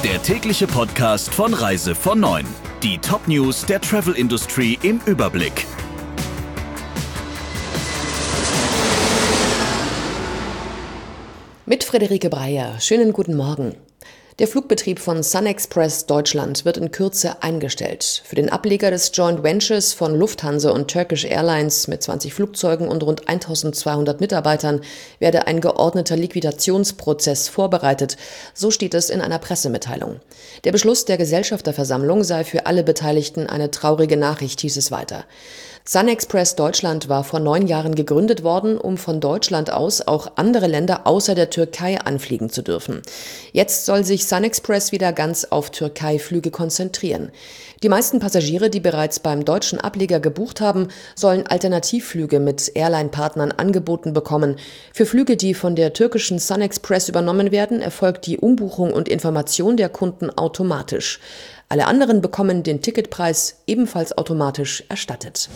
Der tägliche Podcast von Reise von 9. Die Top-News der Travel-Industrie im Überblick. Mit Friederike Breyer. Schönen guten Morgen. Der Flugbetrieb von SunExpress Deutschland wird in Kürze eingestellt. Für den Ableger des Joint Ventures von Lufthansa und Turkish Airlines mit 20 Flugzeugen und rund 1200 Mitarbeitern werde ein geordneter Liquidationsprozess vorbereitet, so steht es in einer Pressemitteilung. Der Beschluss der Gesellschafterversammlung sei für alle Beteiligten eine traurige Nachricht, hieß es weiter. SunExpress Deutschland war vor 9 Jahren gegründet worden, um von Deutschland aus auch andere Länder außer der Türkei anfliegen zu dürfen. Jetzt soll sich SunExpress wieder ganz auf Türkei-Flüge konzentrieren. Die meisten Passagiere, die bereits beim deutschen Ableger gebucht haben, sollen Alternativflüge mit Airline-Partnern angeboten bekommen. Für Flüge, die von der türkischen SunExpress übernommen werden, erfolgt die Umbuchung und Information der Kunden automatisch. Alle anderen bekommen den Ticketpreis ebenfalls automatisch erstattet.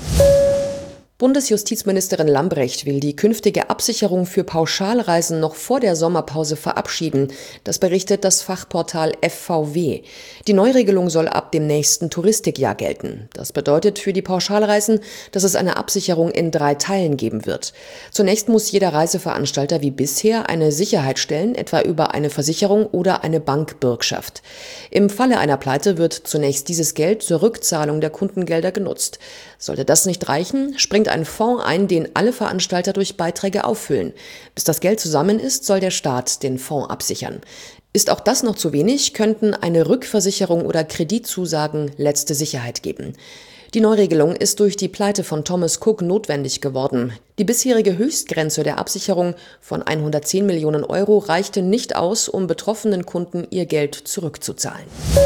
Bundesjustizministerin Lambrecht will die künftige Absicherung für Pauschalreisen noch vor der Sommerpause verabschieden. Das berichtet das Fachportal FVW. Die Neuregelung soll ab dem nächsten Touristikjahr gelten. Das bedeutet für die Pauschalreisen, dass es eine Absicherung in 3 Teilen geben wird. Zunächst muss jeder Reiseveranstalter wie bisher eine Sicherheit stellen, etwa über eine Versicherung oder eine Bankbürgschaft. Im Falle einer Pleite wird zunächst dieses Geld zur Rückzahlung der Kundengelder genutzt. Sollte das nicht reichen, springt ein Fonds ein, den alle Veranstalter durch Beiträge auffüllen. Bis das Geld zusammen ist, soll der Staat den Fonds absichern. Ist auch das noch zu wenig, könnten eine Rückversicherung oder Kreditzusagen letzte Sicherheit geben. Die Neuregelung ist durch die Pleite von Thomas Cook notwendig geworden. Die bisherige Höchstgrenze der Absicherung von 110 Millionen Euro reichte nicht aus, um betroffenen Kunden ihr Geld zurückzuzahlen.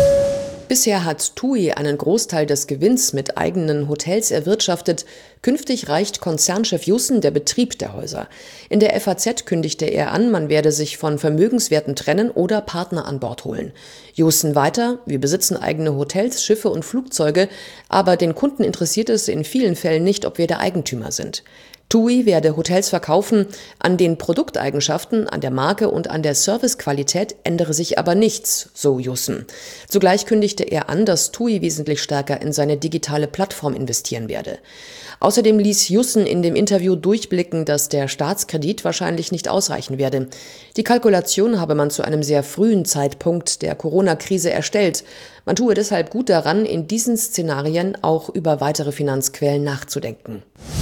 Bisher hat TUI einen Großteil des Gewinns mit eigenen Hotels erwirtschaftet. Künftig reicht Konzernchef Jussen der Betrieb der Häuser. In der FAZ kündigte er an, man werde sich von Vermögenswerten trennen oder Partner an Bord holen. Jussen weiter: Wir besitzen eigene Hotels, Schiffe und Flugzeuge, aber den Kunden interessiert es in vielen Fällen nicht, ob wir der Eigentümer sind. TUI werde Hotels verkaufen, an den Produkteigenschaften, an der Marke und an der Servicequalität ändere sich aber nichts, so Jussen. Zugleich kündigte er an, dass TUI wesentlich stärker in seine digitale Plattform investieren werde. Außerdem ließ Jussen in dem Interview durchblicken, dass der Staatskredit wahrscheinlich nicht ausreichen werde. Die Kalkulation habe man zu einem sehr frühen Zeitpunkt der Corona-Krise erstellt. Man tue deshalb gut daran, in diesen Szenarien auch über weitere Finanzquellen nachzudenken.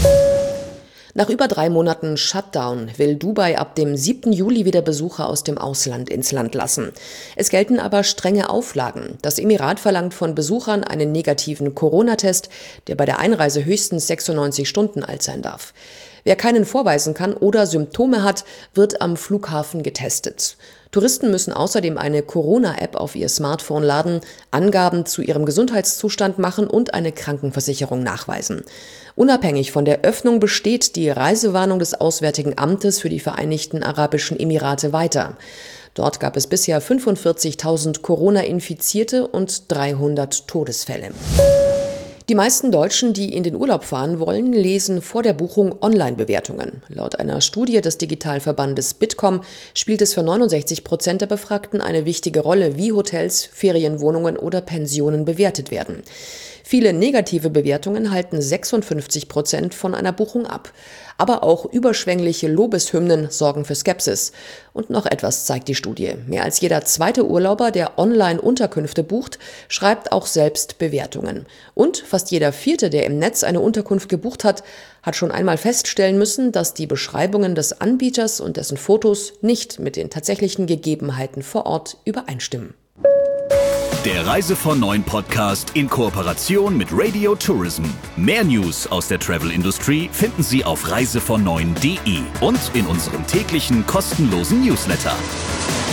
Nach über 3 Monaten Shutdown will Dubai ab dem 7. Juli wieder Besucher aus dem Ausland ins Land lassen. Es gelten aber strenge Auflagen. Das Emirat verlangt von Besuchern einen negativen Corona-Test, der bei der Einreise höchstens 96 Stunden alt sein darf. Wer keinen vorweisen kann oder Symptome hat, wird am Flughafen getestet. Touristen müssen außerdem eine Corona-App auf ihr Smartphone laden, Angaben zu ihrem Gesundheitszustand machen und eine Krankenversicherung nachweisen. Unabhängig von der Öffnung besteht die Reisewarnung des Auswärtigen Amtes für die Vereinigten Arabischen Emirate weiter. Dort gab es bisher 45.000 Corona-Infizierte und 300 Todesfälle. Die meisten Deutschen, die in den Urlaub fahren wollen, lesen vor der Buchung Online-Bewertungen. Laut einer Studie des Digitalverbandes Bitkom spielt es für 69% der Befragten eine wichtige Rolle, wie Hotels, Ferienwohnungen oder Pensionen bewertet werden. Viele negative Bewertungen halten 56% von einer Buchung ab. Aber auch überschwängliche Lobeshymnen sorgen für Skepsis. Und noch etwas zeigt die Studie. Mehr als jeder zweite Urlauber, der Online-Unterkünfte bucht, schreibt auch selbst Bewertungen. Und fast jeder vierte, der im Netz eine Unterkunft gebucht hat, hat schon einmal feststellen müssen, dass die Beschreibungen des Anbieters und dessen Fotos nicht mit den tatsächlichen Gegebenheiten vor Ort übereinstimmen. Der Reise von 9 Podcast in Kooperation mit Radio Tourism. Mehr News aus der Travel-Industrie finden Sie auf reisevon9.de und in unserem täglichen kostenlosen Newsletter.